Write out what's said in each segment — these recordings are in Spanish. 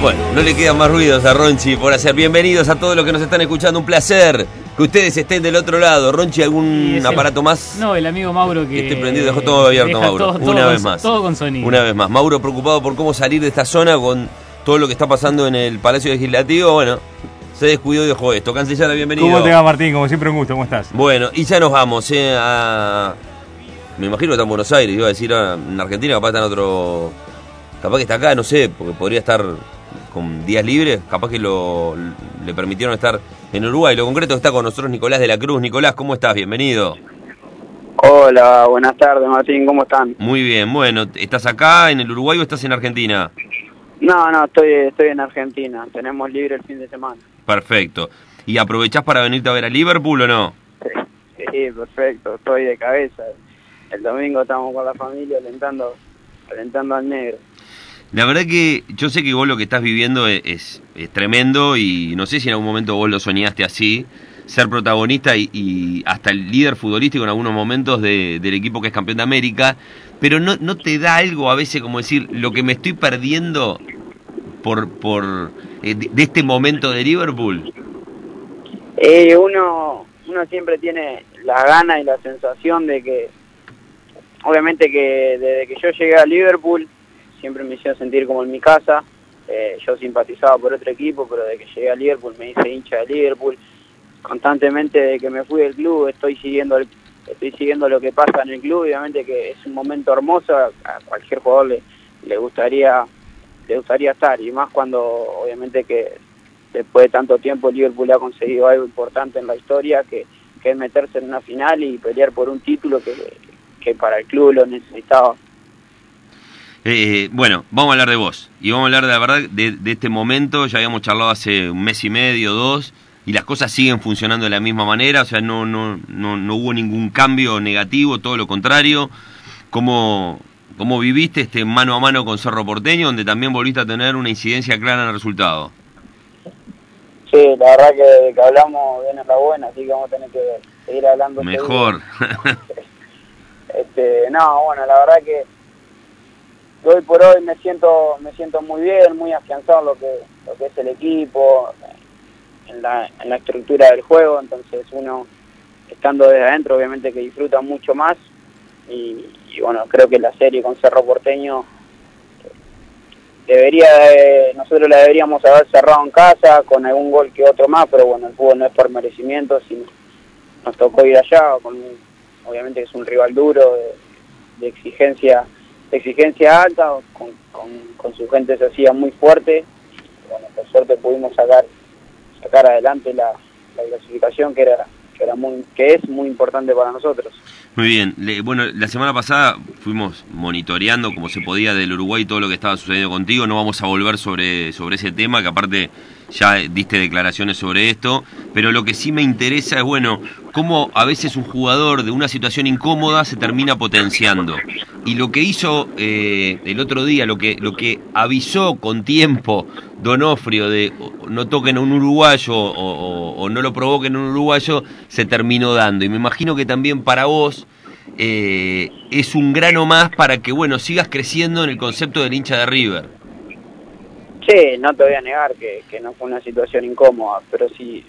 Bueno, no le quedan más ruidos a Ronchi por hacer. Bienvenidos a todos los que nos están escuchando. Un placer que ustedes estén del otro lado. Ronchi, ¿algún aparato más? No, el amigo Mauro que esté prendido, dejó todo abierto, Mauro. Una vez más. Todo con sonido. Una vez más. Mauro preocupado por cómo salir de esta zona con todo lo que está pasando en el Palacio Legislativo. Bueno, se descuidó y dejó esto. Canciller, bienvenido. ¿Cómo te va, Martín? Como siempre, un gusto. ¿Cómo estás? Bueno, y ya nos vamos me imagino que está en Buenos Aires. Iba a decir en Argentina, capaz está en otro... Capaz que está acá, no sé, porque podría estar con días libres. Capaz que le permitieron estar en Uruguay. Lo concreto está con nosotros Nicolás de la Cruz. Nicolás, ¿cómo estás? Bienvenido. Hola, buenas tardes, Martín, ¿cómo están? Muy bien, bueno, ¿estás acá en el Uruguay o estás en Argentina? No, estoy en Argentina, tenemos libre el fin de semana. Perfecto. ¿Y aprovechás para venirte a ver a Liverpool o no? Sí, perfecto, estoy de cabeza. El domingo estamos con la familia alentando al negro. La verdad que yo sé que vos lo que estás viviendo es tremendo y no sé si en algún momento vos lo soñaste así, ser protagonista y hasta el líder futbolístico en algunos momentos del equipo que es campeón de América, pero no te da algo a veces como decir, lo que me estoy perdiendo de este momento de Liverpool. Uno siempre tiene la gana y la sensación de que, obviamente que desde que yo llegué a Liverpool, siempre me hicieron sentir como en mi casa. Yo simpatizaba por otro equipo, pero desde que llegué a Liverpool me hice hincha de Liverpool. Constantemente desde que me fui del club estoy siguiendo lo que pasa en el club. Obviamente que es un momento hermoso, a cualquier jugador le gustaría estar, y más cuando obviamente que después de tanto tiempo Liverpool ha conseguido algo importante en la historia, que es meterse en una final y pelear por un título que para el club lo necesitaba. Bueno, vamos a hablar de vos y vamos a hablar de la verdad de este momento. Ya habíamos charlado hace un mes y medio, 2, y las cosas siguen funcionando de la misma manera. O sea, no hubo ningún cambio negativo, todo lo contrario. ¿Cómo viviste este mano a mano con Cerro Porteño, donde también volviste a tener una incidencia clara en el resultado? Sí, la verdad que hablamos bien en la buena, así que vamos a tener que seguir hablando. Mejor. Bueno, la verdad que hoy por hoy me siento muy bien, muy afianzado en lo que es el equipo, en la estructura del juego. Entonces uno, estando desde adentro, obviamente que disfruta mucho más, y bueno, creo que la serie con Cerro Porteño nosotros la deberíamos haber cerrado en casa con algún gol que otro más, pero bueno, el fútbol no es por merecimiento, sino nos tocó ir allá obviamente que es un rival duro, de exigencia alta, con su gente se hacía muy fuerte. Bueno, por suerte pudimos sacar adelante la clasificación que es muy importante para nosotros. Muy bien. Bueno, la semana pasada fuimos monitoreando como se podía del Uruguay todo lo que estaba sucediendo contigo. No vamos a volver sobre ese tema, que aparte ya diste declaraciones sobre esto, pero lo que sí me interesa es, bueno, cómo a veces un jugador de una situación incómoda se termina potenciando. Y lo que hizo el otro día, lo que avisó con tiempo Donofrio de no toquen a un uruguayo o no lo provoquen a un uruguayo, se terminó dando. Y me imagino que también para vos es un grano más para que, bueno, sigas creciendo en el concepto del hincha de River. Sí, no te voy a negar que no fue una situación incómoda, pero sí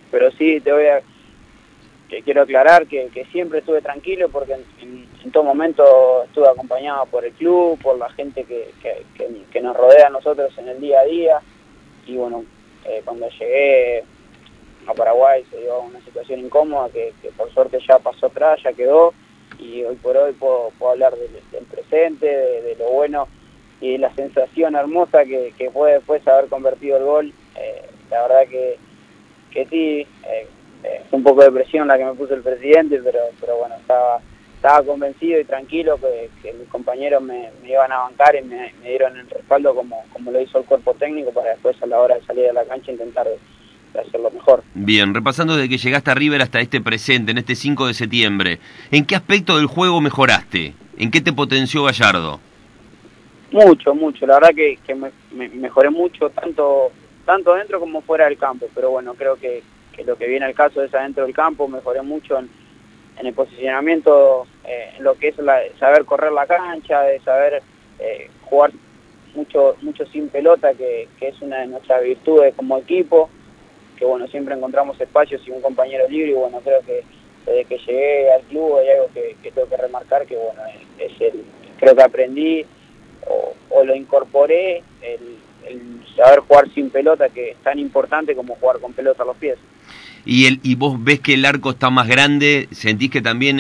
que quiero aclarar que siempre estuve tranquilo, porque en todo momento estuve acompañado por el club, por la gente que nos rodea a nosotros en el día a día. Y bueno, cuando llegué a Paraguay se dio una situación incómoda que por suerte ya pasó atrás, ya quedó, y hoy por hoy puedo hablar del presente, de lo bueno y la sensación hermosa que fue después haber convertido el gol. La verdad que sí, fue un poco de presión la que me puso el presidente, pero bueno, estaba convencido y tranquilo que mis compañeros me iban a bancar y me dieron el respaldo como lo hizo el cuerpo técnico, para después a la hora de salir a la cancha intentar de hacerlo mejor. Bien, repasando desde que llegaste a River hasta este presente, en este 5 de septiembre, ¿en qué aspecto del juego mejoraste? ¿En qué te potenció Gallardo? Mucho, la verdad que me mejoré mucho, tanto dentro como fuera del campo, pero bueno, creo que lo que viene al caso es adentro del campo. Mejoré mucho en el posicionamiento, en lo que es saber correr la cancha, de saber jugar mucho sin pelota, que es una de nuestras virtudes como equipo, que bueno, siempre encontramos espacios y un compañero libre, y bueno, creo que desde que llegué al club hay algo que tengo que remarcar, que bueno, creo que aprendí o lo incorporé, el saber jugar sin pelota, que es tan importante como jugar con pelota a los pies. Y vos ves que el arco está más grande, sentís que también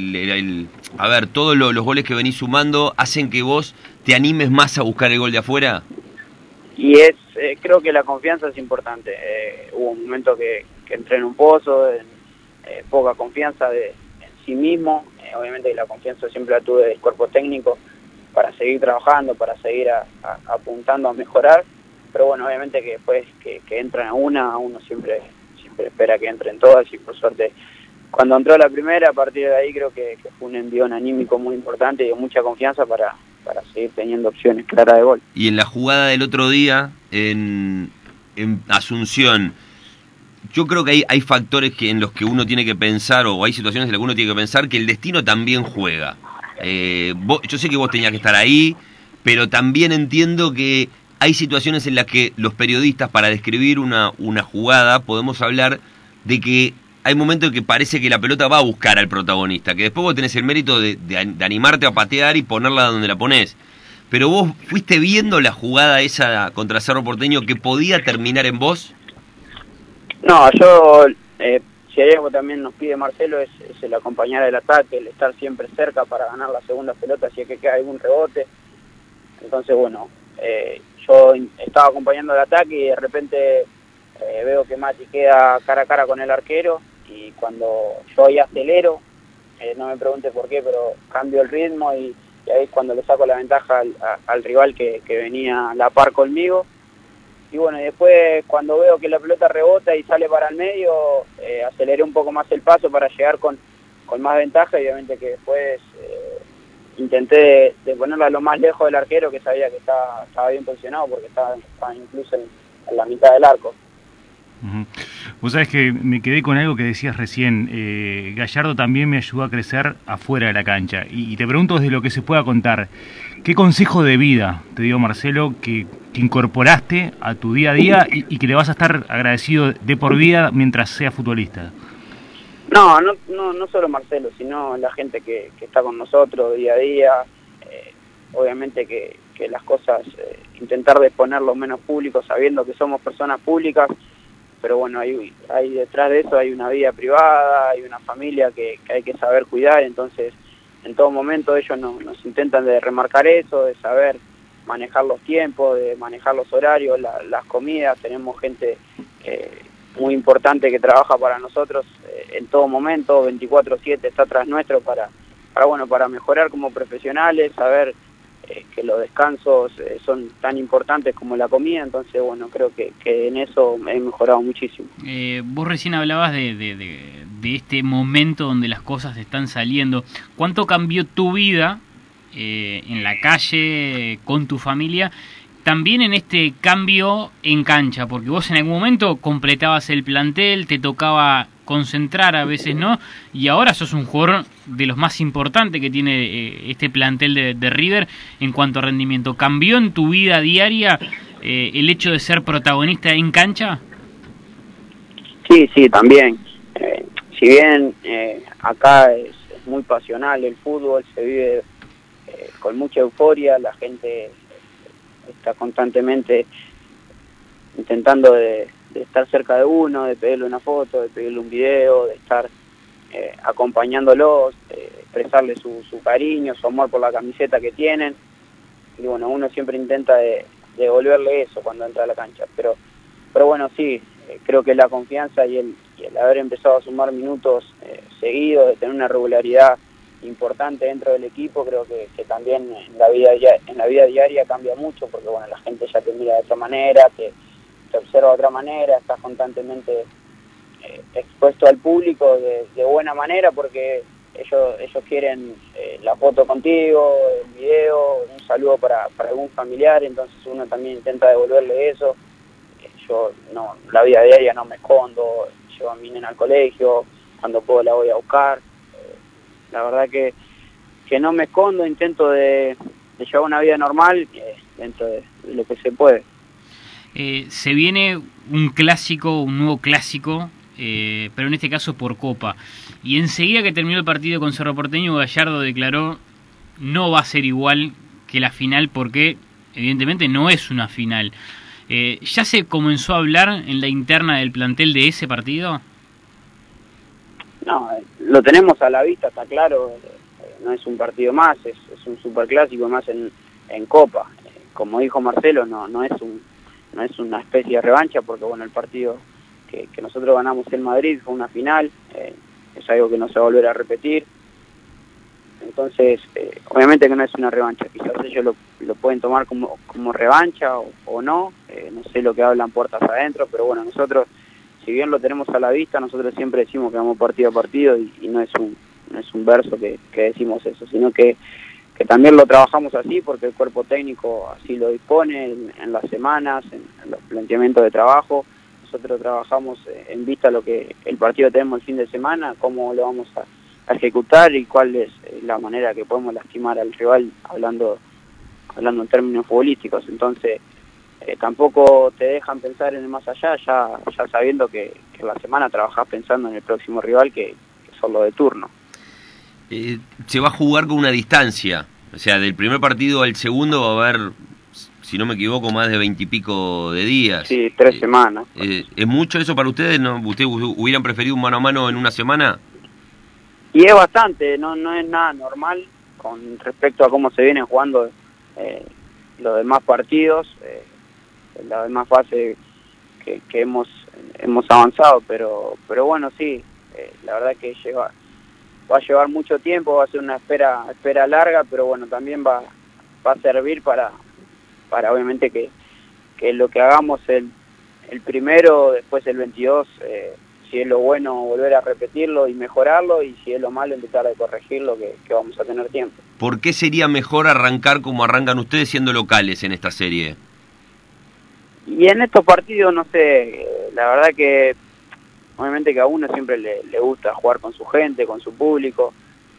a ver, todos los goles que venís sumando hacen que vos te animes más a buscar el gol de afuera. Y creo que la confianza es importante. Hubo un momento que entré en un pozo, poca confianza en sí mismo. Obviamente la confianza siempre la tuve del cuerpo técnico para seguir trabajando, para seguir apuntando a mejorar. Pero bueno, obviamente que después que entran uno siempre espera que entren todas, y por suerte cuando entró la primera, a partir de ahí creo que fue un envión anímico muy importante y de mucha confianza para seguir teniendo opciones claras de gol. Y en la jugada del otro día, en Asunción, yo creo que hay factores en los que uno tiene que pensar, o hay situaciones en las que uno tiene que pensar que el destino también juega. Yo sé que vos tenías que estar ahí, pero también entiendo que hay situaciones en las que los periodistas, para describir una jugada, podemos hablar de que hay momentos en que parece que la pelota va a buscar al protagonista, que después vos tenés el mérito de animarte a patear y ponerla donde la ponés. Pero vos fuiste viendo la jugada esa contra Cerro Porteño que podía terminar en vos. No, yo, si hay algo también nos pide Marcelo, es el acompañar el ataque, el estar siempre cerca para ganar la segunda pelota si es que queda algún rebote. Entonces, bueno, yo estaba acompañando el ataque y de repente veo que Mati queda cara a cara con el arquero, y cuando yo ahí acelero, no me pregunte por qué, pero cambio el ritmo y ahí es cuando le saco la ventaja al rival que venía a la par conmigo. Y bueno, y después cuando veo que la pelota rebota y sale para el medio, aceleré un poco más el paso para llegar con más ventaja, y obviamente que después intenté de ponerla lo más lejos del arquero, que sabía que estaba bien posicionado porque estaba incluso en la mitad del arco. Uh-huh. Vos sabés que me quedé con algo que decías recién. Gallardo también me ayudó a crecer afuera de la cancha. Y te pregunto desde lo que se pueda contar, ¿qué consejo de vida te dio Marcelo que incorporaste a tu día a día y que le vas a estar agradecido de por vida mientras seas futbolista? No solo Marcelo, sino la gente que está con nosotros día a día. Obviamente que las cosas, intentar de poner lo menos público, sabiendo que somos personas públicas, pero bueno, hay detrás de eso hay una vida privada, hay una familia que hay que saber cuidar. Entonces en todo momento ellos nos intentan de remarcar eso, de saber manejar los tiempos, de manejar los horarios, las comidas. Tenemos gente muy importante que trabaja para nosotros en todo momento, 24/7 está atrás nuestro para mejorar como profesionales, saber que los descansos son tan importantes como la comida. Entonces bueno, creo que en eso he mejorado muchísimo. Vos recién hablabas de este momento donde las cosas están saliendo. ¿Cuánto cambió tu vida en la calle, con tu familia, también en este cambio en cancha? Porque vos en algún momento completabas el plantel, te tocaba concentrar, a veces no, y ahora sos un jugador de los más importantes que tiene este plantel de River en cuanto a rendimiento. ¿Cambió en tu vida diaria el hecho de ser protagonista en cancha? Sí, también. Si bien acá es muy pasional el fútbol, se vive con mucha euforia, la gente está constantemente intentando de estar cerca de uno, de pedirle una foto, de pedirle un video, de estar acompañándolos, expresarle su cariño, su amor por la camiseta que tienen. Y bueno, uno siempre intenta de devolverle eso cuando entra a la cancha. Pero bueno, sí, creo que la confianza y el haber empezado a sumar minutos seguidos, de tener una regularidad importante dentro del equipo, creo que también en la vida diaria cambia mucho, porque bueno, la gente ya te mira de otra manera, te observa de otra manera, estás constantemente expuesto al público de buena manera, porque ellos quieren la foto contigo, el video, un saludo para algún familiar. Entonces uno también intenta devolverle eso. Yo la vida diaria no me escondo, llevo a mi nena al colegio, cuando puedo la voy a buscar. La verdad que no me escondo, intento de llevar una vida normal, dentro de lo que se puede. Se viene un clásico, un nuevo clásico, pero en este caso por Copa. Y enseguida que terminó el partido con Cerro Porteño, Gallardo declaró: no va a ser igual que la final, porque evidentemente no es una final. ¿Ya se comenzó a hablar en la interna del plantel de ese partido? No, lo tenemos a la vista, está claro. No es un partido más, es un superclásico más en Copa. Como dijo Marcelo, no es una especie de revancha, porque bueno, el partido que nosotros ganamos en Madrid fue una final, es algo que no se va a volver a repetir. Entonces, obviamente que no es una revancha, quizás ellos lo pueden tomar como revancha o no, no sé lo que hablan puertas adentro, pero bueno, nosotros, si bien lo tenemos a la vista, nosotros siempre decimos que vamos partido a partido y no es un verso que decimos eso, sino que también lo trabajamos así porque el cuerpo técnico así lo dispone en las semanas, en los planteamientos de trabajo. Nosotros trabajamos en vista a lo que el partido tenemos el fin de semana, cómo lo vamos a ejecutar y cuál es la manera que podemos lastimar al rival hablando en términos futbolísticos. Entonces tampoco te dejan pensar en el más allá, ya sabiendo que la semana trabajás pensando en el próximo rival que son los de turno. Se va a jugar con una distancia, o sea, del primer partido al segundo va a haber, si no me equivoco, más de 20 y pico de días. Sí, 3 semanas. ¿Es mucho eso para ustedes? ¿No? ¿Ustedes hubieran preferido un mano a mano en una semana? Y es bastante, no es nada normal con respecto a cómo se vienen jugando los demás partidos, las demás fases que hemos avanzado, pero bueno, sí, la verdad que va a llevar mucho tiempo, va a ser una espera larga, pero bueno, también va a servir para obviamente que lo que hagamos el primero, después el 22, si es lo bueno volver a repetirlo y mejorarlo, y si es lo malo empezar a corregirlo, que vamos a tener tiempo. ¿Por qué sería mejor arrancar como arrancan ustedes siendo locales en esta serie? Y en estos partidos, no sé, la verdad que obviamente que a uno siempre le gusta jugar con su gente, con su público.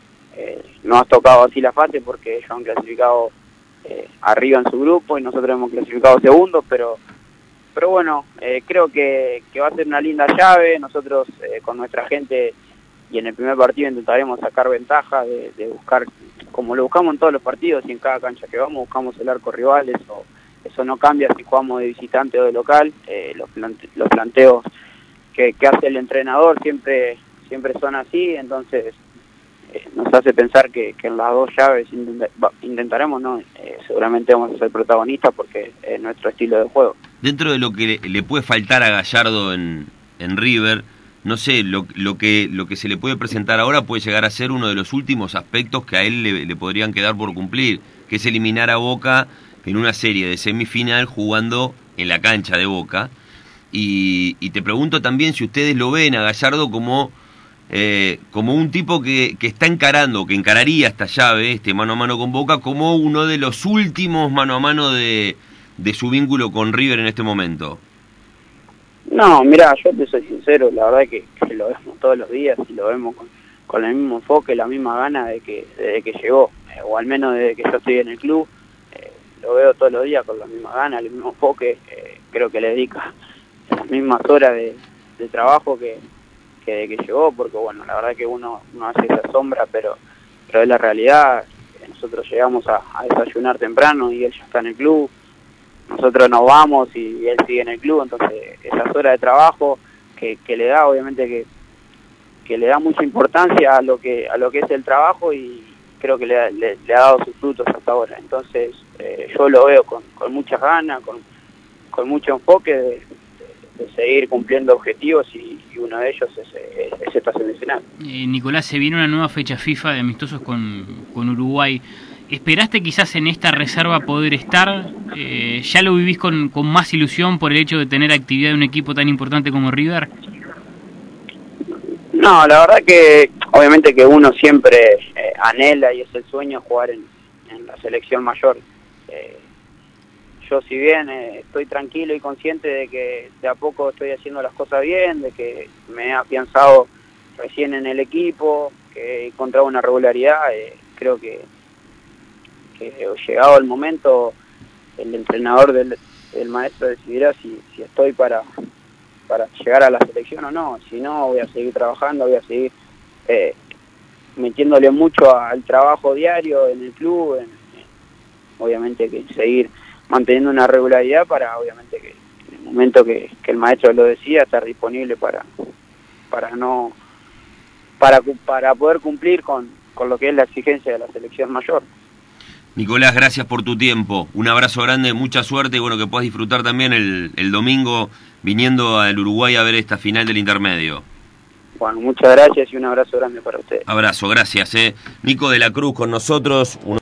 No has tocado así la fase porque ellos han clasificado arriba en su grupo y nosotros hemos clasificado segundos, pero bueno, creo que va a ser una linda llave. Nosotros con nuestra gente y en el primer partido intentaremos sacar ventaja de buscar, como lo buscamos en todos los partidos y en cada cancha que vamos, buscamos el arco rival. Eso no cambia si jugamos de visitante o de local. Los planteos que hace el entrenador siempre son así, entonces nos hace pensar que en las dos llaves intentaremos, ¿no? Seguramente vamos a ser protagonistas porque es nuestro estilo de juego. Dentro de lo que le puede faltar a Gallardo en River, no sé, lo que se le puede presentar ahora puede llegar a ser uno de los últimos aspectos que a él le podrían quedar por cumplir, que es eliminar a Boca en una serie de semifinal jugando en la cancha de Boca. Y te pregunto también si ustedes lo ven a Gallardo como un tipo que está encarando, que encararía esta llave, este mano a mano con Boca, como uno de los últimos mano a mano de su vínculo con River en este momento. No, mirá, yo te soy sincero, la verdad que lo vemos todos los días y lo vemos con el mismo enfoque, la misma gana desde que llegó, o al menos desde que yo estoy en el club. Lo veo todos los días con la misma gana, el mismo enfoque. Creo que le dedica las mismas horas de trabajo que desde que llegó, porque bueno, la verdad que uno hace esa sombra, pero es la realidad. Nosotros llegamos a desayunar temprano y él ya está en el club, nosotros nos vamos y él sigue en el club, entonces esas horas de trabajo que le da, obviamente que le da mucha importancia a lo que es el trabajo, y creo que le ha dado sus frutos hasta ahora. Entonces yo lo veo con muchas ganas, con mucho enfoque de seguir cumpliendo objetivos, y uno de ellos es esta semifinal. Nicolás, se viene una nueva fecha FIFA de amistosos con Uruguay. ¿Esperaste quizás en esta reserva poder estar? ¿Ya lo vivís con más ilusión por el hecho de tener actividad de un equipo tan importante como River? No, la verdad que obviamente que uno siempre anhela y es el sueño jugar en la selección mayor. Yo si bien estoy tranquilo y consciente de que de a poco estoy haciendo las cosas bien, de que me he afianzado recién en el equipo, que he encontrado una regularidad, creo que llegado el momento el entrenador del maestro decidirá si estoy para llegar a la selección o no. Si no, voy a seguir trabajando, voy a seguir metiéndole mucho al trabajo diario en el club, obviamente que seguir manteniendo una regularidad para, obviamente, que en el momento que el maestro lo decida, estar disponible para poder cumplir con lo que es la exigencia de la selección mayor. Nicolás, gracias por tu tiempo. Un abrazo grande, mucha suerte y bueno, que puedas disfrutar también el domingo viniendo al Uruguay a ver esta final del intermedio. Bueno, muchas gracias y un abrazo grande para ustedes. Abrazo, gracias. Nico de la Cruz con nosotros.